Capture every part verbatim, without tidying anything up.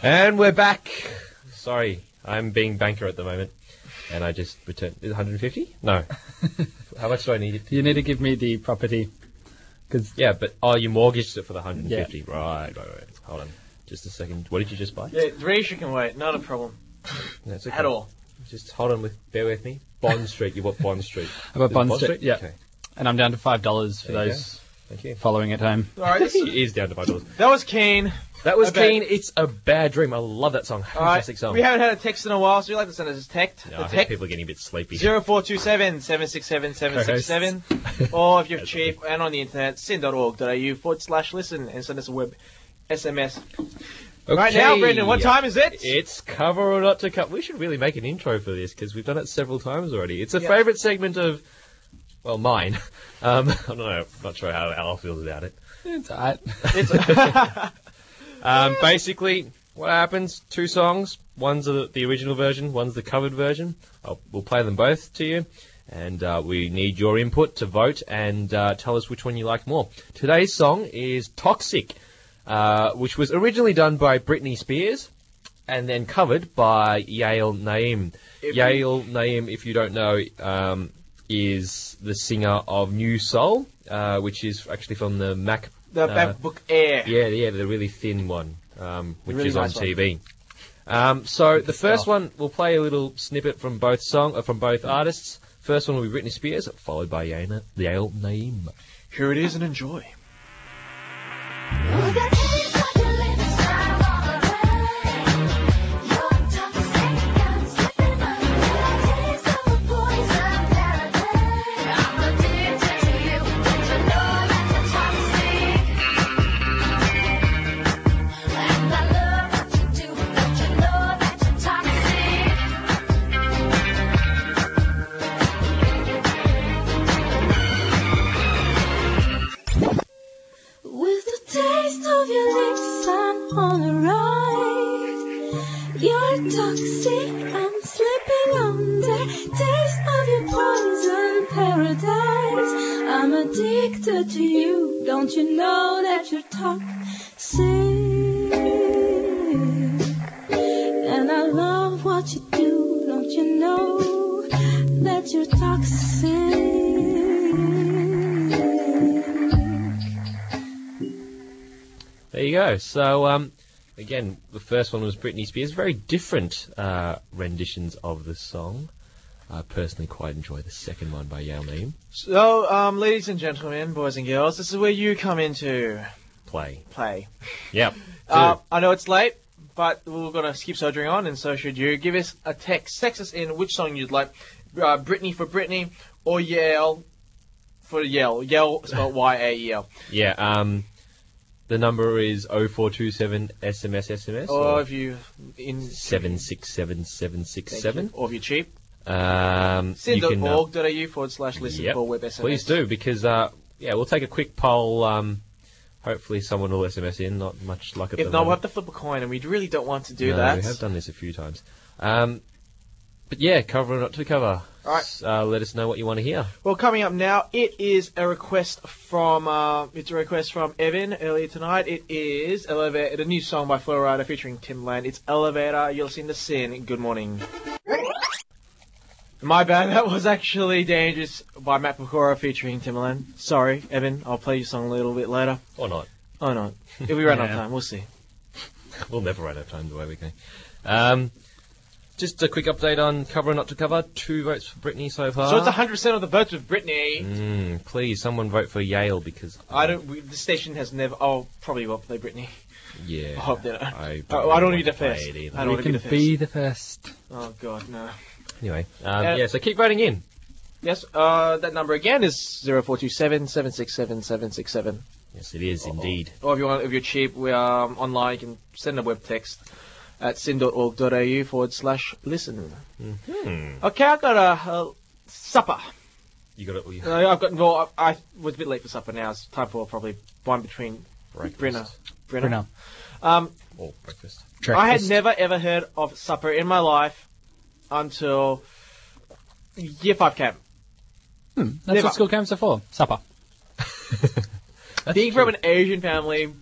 And we're back. Sorry, I'm being banker at the moment. And I just returned... Is it one hundred fifty? No. How much do I need it to You need to give me the property. Cause yeah, but... Oh, you mortgaged it for the one hundred fifty. Yeah. Right, right, right. Hold on. Just a second. What did you just buy? Yeah, Dreisha can wait. Not a problem. That's okay. At all. Just hold on. With, bear with me. Bond Street. You bought Bond Street. I bought Is it Bond Street, yeah. Okay. And I'm down to five dollars for There you those Thank you. following at home. All right, this, It is down to five dollars. that was Keen. That was I bet. Keen. It's a bad dream. I love that song. All right, Fantastic song. we haven't had a text in a while, so you like to send us a text. No, the I think text people are getting a bit sleepy. zero four two seven, seven six seven, seven six seven. Or if you're cheap and on the internet, sin dot org dot a u forward slash listen and send us a web S M S. Okay. Right now, Brendan, what time is it? It's cover or not to cover. We should really make an intro for this because we've done it several times already. It's a Yeah. favourite segment of, well, mine. Um, I don't know. I'm not sure how Al feels about it. It's alright. It's Um, basically, what happens? Two songs. One's the, the original version. One's the covered version. I'll, we'll play them both to you. And uh, we need your input to vote and uh, tell us which one you like more. Today's song is Toxic, uh, which was originally done by Britney Spears and then covered by Yale Naim. If Yale Naim, if you don't know, um, is the singer of New Soul, uh, which is actually from the Mac... the uh, MacBook Air. Yeah, yeah, the really thin one, um, which Really is nice on one. T V. Um, so the first stuff. one, we'll play a little snippet from both song, uh, from both artists. First one will be Britney Spears, followed by Yale, Yale Naim. Here it is and enjoy. With the taste of your lips, I'm on a ride. You're toxic, I'm slipping under. Taste of your poison paradise. I'm addicted to you. Don't you know that you're toxic? And I love what you do. Don't you know that you're toxic? There you go. So, um, again, the first one was Britney Spears. Very different uh, renditions of the song. I personally quite enjoy the second one by Yale Naim. So, um, ladies and gentlemen, boys and girls, this is where you come into Play. play. Yep. Uh, I know it's late, but we're going to keep soldiering on, and so should you. Give us a text. Text us in which song you'd like. Uh, Britney for Britney, or Yale for Yale. Yale spelled Y A E L. Yeah, um... the number is oh four two seven S M S S M S Or if you... in seven six seven seven six seven. Or if you're cheap. Um, sin you dot can, uh, org dot a u forward slash listen yep. for web S M S. Please do, because, uh, yeah, we'll take a quick poll. Um, hopefully someone will S M S in. Not much luck at If the not, we'll moment. have to flip a coin, and we really don't want to do no, that. we have done this a few times. Um, but yeah, cover or not to cover. All right. S- Uh, let us know what you want to hear. Well, coming up now, it is a request from uh, it's a request from Evan earlier tonight. It is Elevator, the new song by Flo Rida featuring Timbaland. It's Elevator. You'll see the sin. Good morning. My bad. That was actually Dangerous by Matt Pecora featuring Timbaland. Sorry, Evan. I'll play your song a little bit later. Or not. Oh no, if we run out of Yeah. time, we'll see. We'll never run out of time the way we go. Um, just a quick update on cover or not to cover. Two votes for Britney so far. So it's one hundred percent of the votes with Britney. Mm, please, someone vote for Yale because I don't. We, the station has never. Oh, probably will play Britney. Yeah, I hope they don't. I Oh, I don't really need to want play first. it either. I don't We want to be can the be first. the first. Oh god, no. Anyway, um, Uh, yeah. So keep voting in. Yes, uh, that number again is zero four two seven, seven six seven, seven six seven. Yes, it is indeed. Or if you want, if you're cheap, we are um, online. You can send a web text at sin dot org dot a u forward slash listen. Hmm. Okay, I've got a, a supper. You got it. Well, you Uh, I've got. Well, I, I was a bit late for supper now. It's time for probably one between breakfast Brenner. Brenner. Brenner. Um, or breakfast. I had Breakfast. never ever heard of supper in my life until year five camp. Hmm, that's Never. what school camps are for. Supper. Being from an Asian family,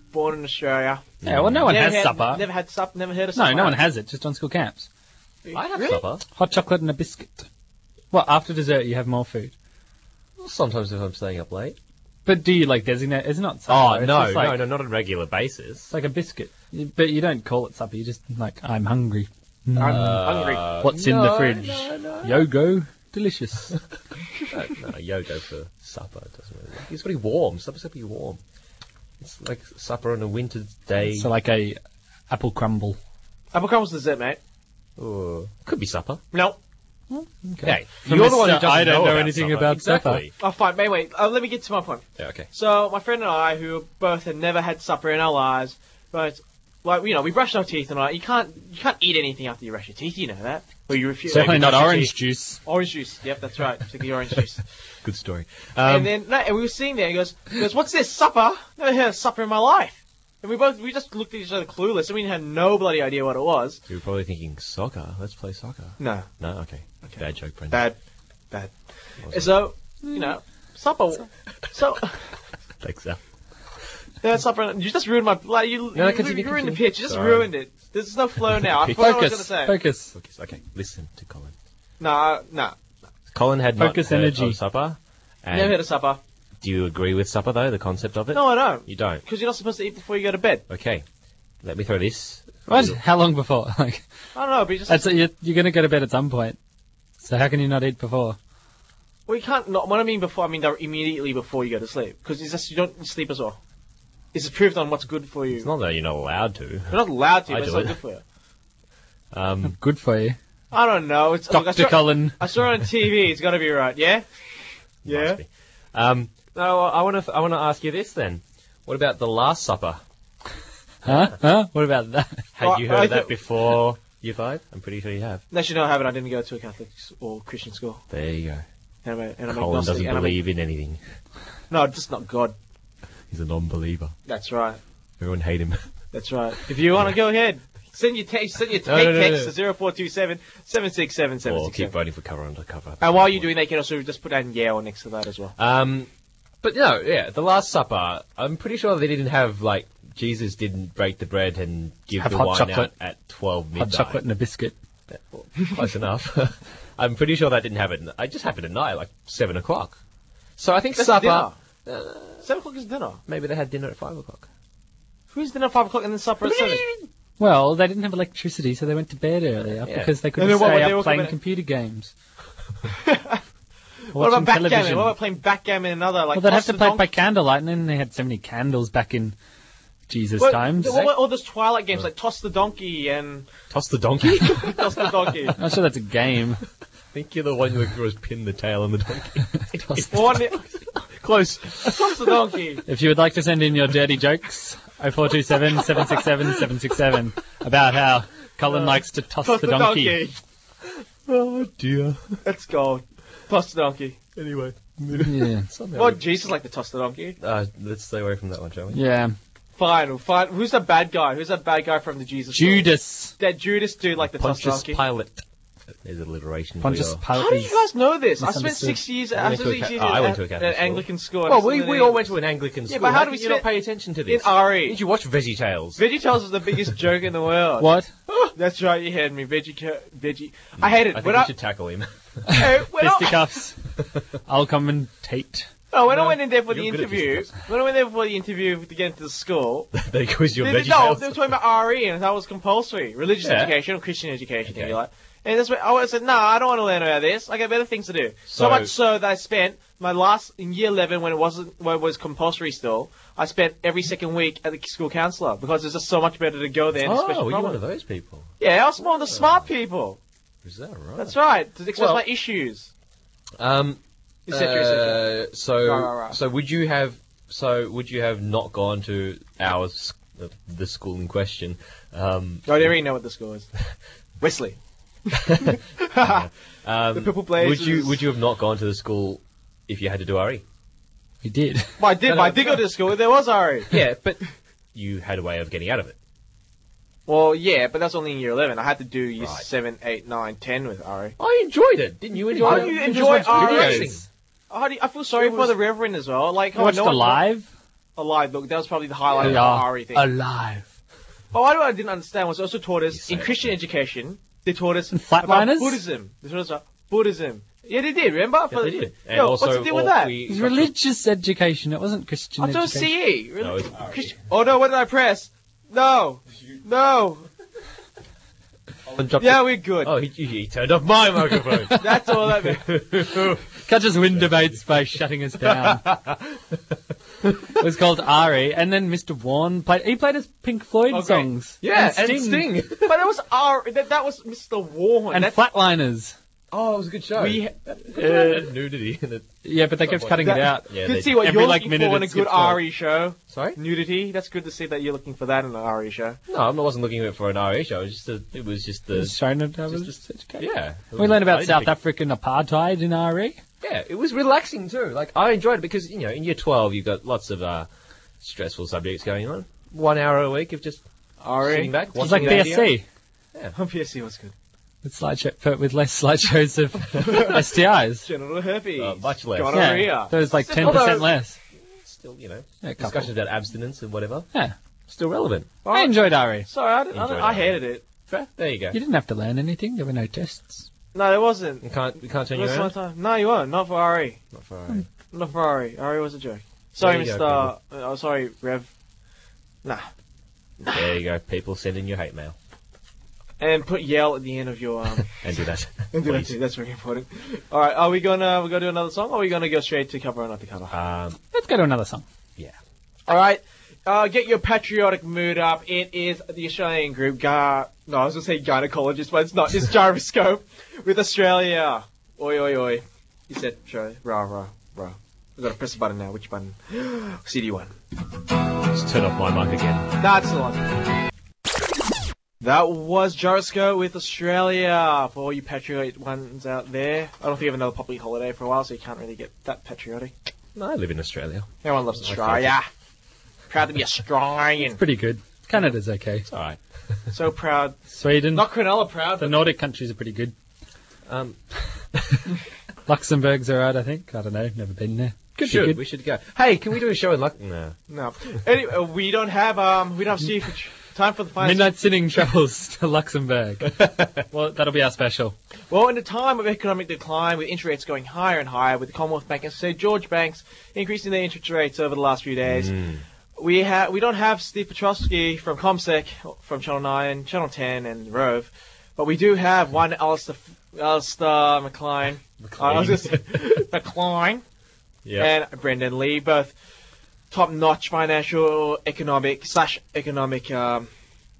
born in Australia. Yeah, well, no one never has had, supper. Never had supper. Never heard of No, supper. no one has it, just on school camps. I have Really? supper. Hot chocolate and a biscuit. Well, after dessert, you have more food. Well, sometimes if I'm staying up late. But do you, like, designate... It's not supper. Oh, it's no, just like, no, no, not on a regular basis. It's like a biscuit. You- But you don't call it supper. You just, like, I'm hungry. I'm Mm. hungry. Uh, What's in no, the fridge? No, no, Yogo. Delicious. no, no, yoga for supper doesn't really work. It's got to be warm. Supper's got to be warm. It's like supper on a winter day. So, like, a apple crumble. Apple crumbles dessert, mate. Ooh, could be supper. No. Hey, From you're the one who Mister doesn't I don't know, know about anything supper. about exactly. Oh, fine. Wait, wait. Uh, let me get to my point. Yeah, okay. So, my friend and I, who both had never had supper in our lives, but, like, you know, we brushed our teeth and all that. You can't, you can't eat anything after you brush your teeth, you know that? Or you refuse. Certainly like, not brush your orange teeth. juice. Orange juice. Yep, that's right. Particularly orange juice. Good story. Um, and then, no, and we were sitting there. He goes, he goes, "What's this supper? Never heard of supper in my life." And we both, we just looked at each other clueless, and we had no bloody idea what it was. you were probably thinking soccer. Let's play soccer. No, No, okay. Okay. Bad joke, Brendan. bad, bad. Wasn't And so, you know, supper. So, it? Thanks, Al. yeah, supper. You just ruined my. Like, you, No, you, continue, you ruined the continue. pitch. You just Sorry. ruined it. There's no flow now. I forgot what I was Focus. going to say. Focus. Focus. Okay, listen to Colin. No, no. Colin had not Focus heard energy. of supper. And Never heard of supper. do you agree with supper, though, the concept of it? No, I don't. You don't? Because you're not supposed to eat before you go to bed. Okay. Let me throw this. What? How long before? Like, I don't know, but you just. that's you're, you're going to go to bed at some point. So how can you not eat before? Well, you can't. Not, what I mean before, I mean immediately before you go to sleep. Because it's just you don't sleep as well. It's proved on what's good for you. It's not that you're not allowed to. You're not allowed to, I but it's do not it. good for you. Um, Good for you. I don't know. It's look, I, Doctor saw, Cullen. I saw it on T V. It's got to be right. Yeah. Yeah. must be. Um, no, I want to. I want to ask you this then. What about the Last Supper? Huh? Huh? What about that? Had Well, you heard I of that thought- before year five? I'm pretty sure you have. Actually, no, I haven't. I didn't go to a Catholic s- or Christian school. There you go. And I'm, a, and I'm Colin agnostic, doesn't and I'm a- believe in anything. No, just not God. He's a non-believer. That's right. Everyone hate him. That's right. If you want to go ahead, send your text. Send your No, take no, no, text no. to zero four two seven seven six seven seven Or six keep seven. voting for cover undercover. And while you're doing that, you can also just put down Yale next to that as well. Um, but no, yeah, the Last Supper. I'm pretty sure they didn't have like Jesus didn't break the bread and give Have the hot wine chocolate. out at twelve Hot midnight. chocolate and a biscuit. Close enough. I'm pretty sure that didn't happen. I just happened at night, like seven o'clock. So I think That's supper. dinner. Seven o'clock is dinner. Maybe they had dinner at five o'clock. Who's dinner at five o'clock and then supper at seven? Well, they didn't have electricity, so they went to bed earlier Yeah. because they And couldn't then what stay were they up all playing coming- computer games. What about Watching backgammon? television. What about playing backgammon and other like? Well, they'd have toss to the play it donkey? by candlelight, and then they had so many candles back in Jesus' What- times. What about all those Twilight games like Toss the Donkey and Toss the donkey. I Toss the Donkey? I'm not sure that's a game. think you're the one who was pin the tail on the donkey. One, Close. Toss the Donkey. If you would like to send in your dirty jokes, oh four two seven, seven six seven, seven six seven, about how Cullen likes to toss, Toss the, the donkey. Donkey. Oh dear. Let's go. Toss the Donkey. Anyway. Yeah. Somehow Well, we- Jesus like to toss the donkey. uh, let's stay away from that one, shall we? Yeah. Fine, fine. Who's the bad guy? Who's that bad guy from the Jesus? Judas. Story? That Judas dude like to toss the Pontius donkey. Pilate. There's alliteration. Pontius for your... How do Pilate. you guys know this? I spent Misunderstood. six years. I I went spent to a six Ca- years I at, went to a at Catholic an school. Anglican school. Well, we, we all went to an Anglican school. but how do did we you not spend- pay attention to in this? R E. Did you watch VeggieTales? VeggieTales is the biggest joke in the world. What? That's right, you heard me. Veggie, veggie. I hate it. I think when we I, should tackle him. Hey, when I, Fisticuffs. I'll commentate. no, when I No, went in there for the you're good at interview, fisticuffs. when I went there for the interview to get into the school, There goes your they, they, no, VeggieTales. they were talking about R E and that was compulsory, religious Yeah. education or Christian education, Okay. if you like. And that's what I said. No, I don't want to learn about this. I got better things to do. So, So- much so that I spent my last in year eleven when it wasn't when it was compulsory still. I spent every second week at the school counsellor because it's just so much better to go there and Oh, special you're one problems. of those people. Yeah, I was one of the smart people. Is that right? That's right. To express Well- my issues, Um, et cetera, et cetera. uh, so, Right, right, right. so would you have, so would you have not gone to our s- uh, the school in question? Um, I already know what the score is. Wesley. um, The Purple Blazers. Would you would you have not gone to the school if you had to do R E? We did. Well, I did. No, no, I did go to school. There was R E. Yeah, but you had a way of getting out of it. Well, yeah, but that's only in year eleven. I had to do year Right. seven, eight, nine, ten with R E. I enjoyed it. Didn't you enjoy How it? do you just enjoy watched R E? videos. How do you, I feel sorry It for was- the Reverend as well. Like, You oh, watched no the one- live? Alive. Look, that was probably the highlight They of are the Ari thing. alive. But what I didn't understand was also taught us say in it, Christian education. They taught us And about flatliners? Buddhism. They taught us about Buddhism. Yeah, they did. Remember? Yeah, they did. And Yo, also, what's the deal with all that? we- It was religious education. It wasn't Christian I thought it was education. C E. Really? No, it's R E. Christian- oh no! What did I press? No, no. Colin dropped Yeah, it. we're good. Oh, he, he turned off my microphone. That's all that meant. Can't just win debates by shutting us down. It was called Ari, and then Mister Warren played. He played us Pink Floyd Okay. songs. Yeah, and and Sting, Sting. But that was our. That, that was Mister Warhorn. and That's, Flatliners. Oh, it was a good show. we Uh, nudity in it. Yeah, but they kept Somewhat. cutting it That- out. Yeah, Could they- see what every, you're like, looking minute for in a it good skips forward. Ari show. Sorry? Nudity. That's good to see that you're looking for that in an Ari show. No, I wasn't looking at it for an R E show. It was just, a, it was just the. Just showing it. just- Just, education. yeah. We learned I about didn't South pick- African apartheid in R E. Yeah, it was relaxing too. Like, I enjoyed it because, you know, in year twelve, you've got lots of uh, stressful subjects going on. One hour a week of just Ari. sitting back, It's watching like the B S video. C P S C was good. with slideshow, but with less slideshows of S T Is. Genital herpes. Uh, much less. Gonorrhea. Yeah, there was like ten Although- percent less. Still, you know, Yeah, a couple. discussions about abstinence and whatever. Yeah, Still relevant. I enjoyed R E. Sorry, I, didn't, I, Enjoyed didn't- I it. hated it. Fair. There you go. You didn't have to learn anything. There were no tests. No, it wasn't. We can't, we can't turn you Most of my around? time. No, you won't. Not for Ari. Not for R E. Not for Ari. Ari was a joke. Sorry, There you Mister go, Oh, sorry, Rev. Nah. There you go. People sending you hate mail. And put yell at the end of your um. And do that. and do that Please. too. That's very important. All right. Are we gonna we gonna do another song, or are we gonna go straight to cover or not to cover? Um, Let's go to another song. yeah. All right. Uh, get your patriotic mood up. It is the Australian group Gar. No, I was gonna say gynecologist, but it's not. It's Gyroscope with Australia. Oi, oi, oi. You said Australia. Rah, rah, rah. We've got to press the button now. Which button? C D one. Just turn off my mic again. That's the one. That was Gyroscope with Australia. For all you patriot ones out there. I don't think we have another public holiday for a while, so you can't really get that patriotic. No, I live in Australia. Everyone loves Australia. Proud to be Australian. Pretty good. Canada's okay. It's alright. So proud. Sweden. Not Cronulla proud, The but Nordic countries are pretty good. Um, Luxembourg's alright, I think. I don't know. Never been there. Could should. be good. We should go. Hey, can we do a show in Luck? No. no. Anyway, we don't have um, we don't have Steve for tr- time for the final. Midnight Sitting travels to Luxembourg. Well, that'll be our special. Well, in a time of economic decline, with interest rates going higher and higher, with the Commonwealth Bank and Saint George banks increasing their interest rates over the last few days, Mm. we have we don't have Steve Petrovsky from ComSec, from Channel Nine, Channel Ten, and Rove, but we do have one Alistair Alistair McLean, uh, I was just McLean, Yeah. and Brendan Lee, both top-notch financial, economic slash economic um,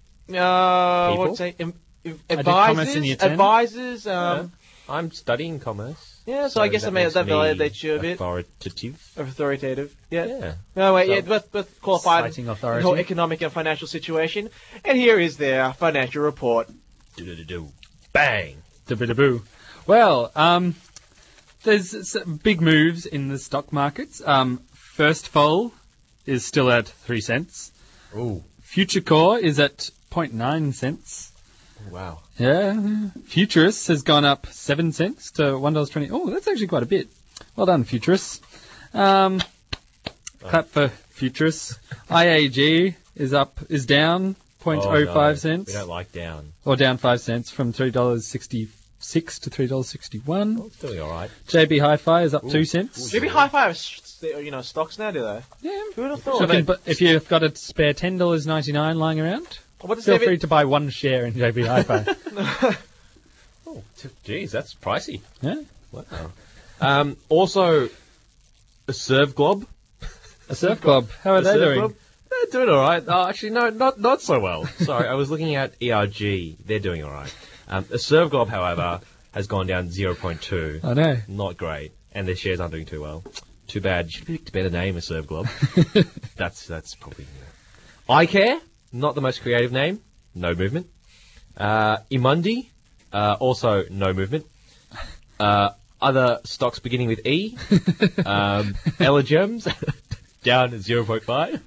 uh, People? what's say im- im- I did commerce in advisors, year ten. advisors. Um, I'm studying commerce. yeah. so, I guess I made makes that me validates you a bit. authoritative. Authoritative. Yeah. Yeah. No, wait, So- yeah, both, both qualified Citing the authority. whole economic and financial situation. And here is their financial report. Do-do-do-do. Bang. Da-boo-da-boo. Well, um, there's s- big moves in the stock markets. Um, First Fall is still at three cents. Ooh. Future Core is at zero point nine cents. Wow. Yeah. Futurists has gone up seven cents to one dollar twenty. Oh, that's actually quite a bit. Well done, Futurists. Um, clap for Futurists. I A G is up, is down zero point zero five no. cents. We don't like down. Or down five cents from three dollars sixty-six to three dollars sixty-one. Oh, it's doing alright. J B Hi-Fi is up two cents. Maybe high five, you know, stocks now, do they? Yeah. Who would have So thought? if, you- but if you've got a spare ten dollars ninety-nine lying around, What does feel David- free to buy one share in J B Hi-Fi. Oh, t- geez, that's pricey. Yeah. Wow. Um, also, a Serve Glob. A Surf Club. How are A they Serve doing? Glob. They're doing alright. Oh, actually, no, not not so well. Sorry, I was looking at E R G. They're doing alright. Um, a Serve Glob, however, has gone down zero point two. I know. Not great. And their shares aren't doing too well. Too bad. You should have picked a better name, a Serve Glob. that's that's probably... Yeah. iCare, not the most creative name. No movement. Uh, Imundi, uh, also no movement. Uh, other stocks beginning with E. um, Elogems, down at zero point five.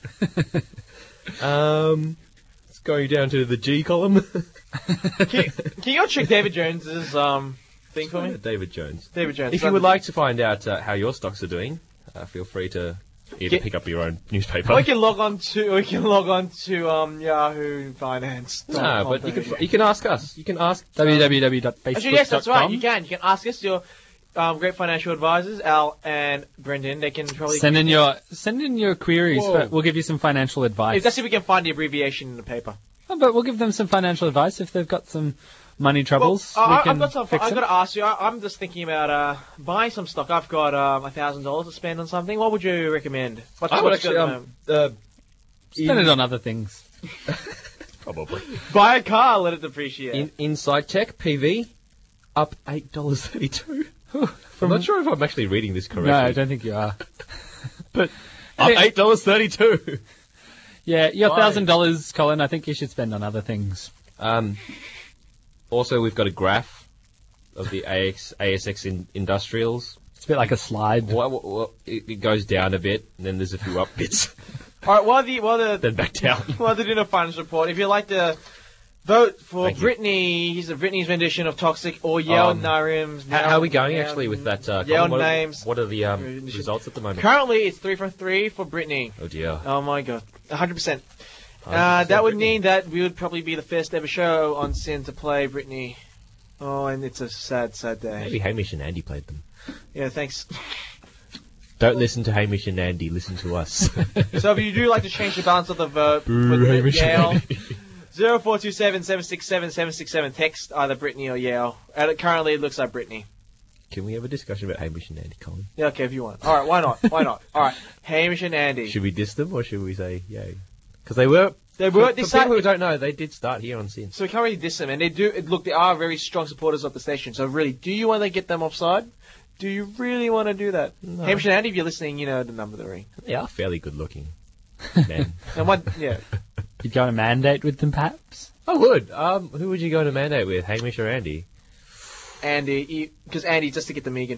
Um, it's going down to the G column. Can you, can you go check David Jones's um thing for me? David Jones. David Jones. If you would like to find out uh, how your stocks are doing, uh, feel free to Either Get- pick up your own newspaper. We can log on to we can log on to um, Yahoo Finance. No, but you can you can ask us. You can ask. w w w dot facebook dot com. Actually, yes, that's right. You can. You can ask us your um, great financial advisors, Al and Brendan. They can probably Send in your send in your queries, Whoa. but we'll give you some financial advice. Let's see if we can find the abbreviation in the paper. Oh, but we'll give them some financial advice if they've got some money troubles. Well, we I, can I've got some. fix I've it. got to ask you. I, I'm just thinking about uh, buying some stock. I've got um, a thousand dollars to spend on something. What would you recommend? What's, I would what's actually good, um, uh, Spend it on other things. probably buy a car, let it depreciate. in Inside Tech P V up eight dollars thirty two. I'm not sure if I'm actually reading this correctly. No, I don't think you are. but Up eight dollars thirty two. yeah, your Why? thousand dollars, Colin. I think you should spend on other things. Um, also, we've got a graph of the A X, A S X in, industrials. It's a bit like a slide. What, what, what, it, it goes down a bit, and then there's a few up bits, All right. While the while the then back down. while they're doing a finance report, if you'd like to vote for Thank you. Brittany, here's a Britney's rendition of Toxic or Yale Um, Narim's. How, how are we going actually with that? Uh, Yale Colin? what, are, names. what are the um, results at the moment? Currently, it's three for three for Brittany. Oh dear. Oh my god, one hundred percent. Uh, one hundred percent that would Brittany. mean that we would probably be the first ever show on Sin to play Britney. Oh, and it's a sad, sad day. Maybe Hamish and Andy played them. Yeah, thanks. Don't listen to Hamish and Andy. Listen to us. So if you do like to change the balance of the vote, Boo, with Hamish and Yale, Andy. zero four two seven, seven six seven, seven six seven, text either Brittany or Yale. And it, currently it looks like Brittany. Can we have a discussion about Hamish and Andy, Colin? Yeah, okay, if you want. Alright, why not? Why not? Alright, Hamish and Andy. Should we diss them or should we say yay? Because they were. They were, For, they for start- people who don't know, they did start here on Sin. So we can't really diss them, and they do. Look, they are very strong supporters of the station. So really, do you want to get them offside? Do you really want to do that? No. Hamish and Andy, if you're listening, you know the number of the ring. They are fairly good looking men. And what? Yeah. You'd go on a mandate with them, perhaps. I would. Um, who would you go to mandate with, Hamish or Andy? Andy, because Andy just to get the Megan.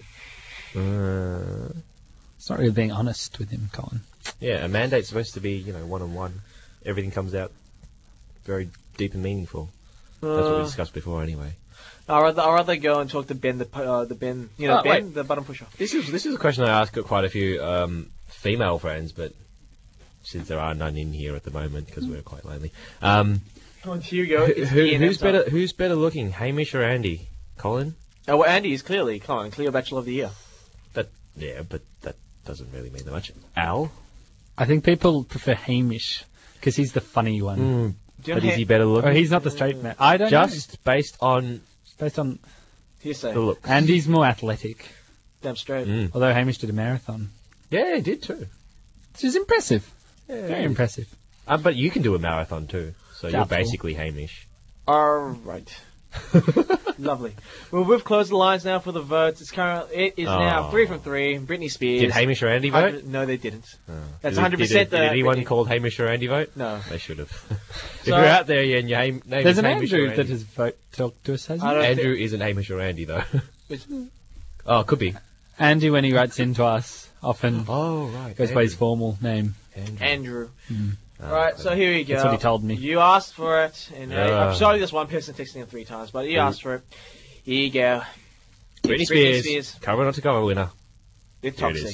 Uh, It's not really being honest with him, Colin. yeah, a mandate's supposed to be, you know, one on one. Everything comes out very deep and meaningful. That's what we Uh, discussed before, anyway. I'd rather, I'd rather go and talk to Ben, the pu- uh, the Ben, you know, Oh, Ben, wait. the button pusher. This is this is a question I ask quite a few um, female friends, but since there are none in here at the moment because we're quite lonely. Um, Oh, here you go. who, It's who- Ian who's Epstein. better? Who's better looking, Hamish or Andy? Colin? Oh, well, Andy is clearly, come on, clear Bachelor of the Year. That yeah, but that doesn't really mean that much. Al? I think people prefer Hamish because he's the funny one. Mm, Do you but know is he Ha- better Or looking? he's not the straight man. I don't Just based on know. Based on Hearsay. the looks. Andy's more athletic, Damn straight. Mm. although Hamish did a marathon, Yeah, he did too. which is impressive. Yeah, Very impressive. Um, but you can do a marathon too, so you're Doubtful. basically Hamish. All right. Lovely. Well, we've closed the lines now for the votes. It's current. It is now Oh. three from three. Britney Spears. Did Hamish or Andy vote? Hundred- No, they didn't. Oh. That's Did- one hundred percent Did, did the- anyone Britney. called Hamish or Andy vote? No. They should have. if So- you're out there and your name, name There's is an Hamish Andrew or that Andy. has vote talked to us, hasn't I he? don't Andrew isn't Hamish or Andy though. It's- oh, it could be. Andy, when he writes into us, often Oh right. goes by his formal name. Andrew. Andrew. Mm. Oh, All right, okay. so here you go. That's what he told me. You asked for it, and uh, Yeah. I'm sorry there's one person texting him three times, but you Who? asked for it. Here you go. Britney It's Spears, Spears cover not to cover winner. with Here it Toxic. is.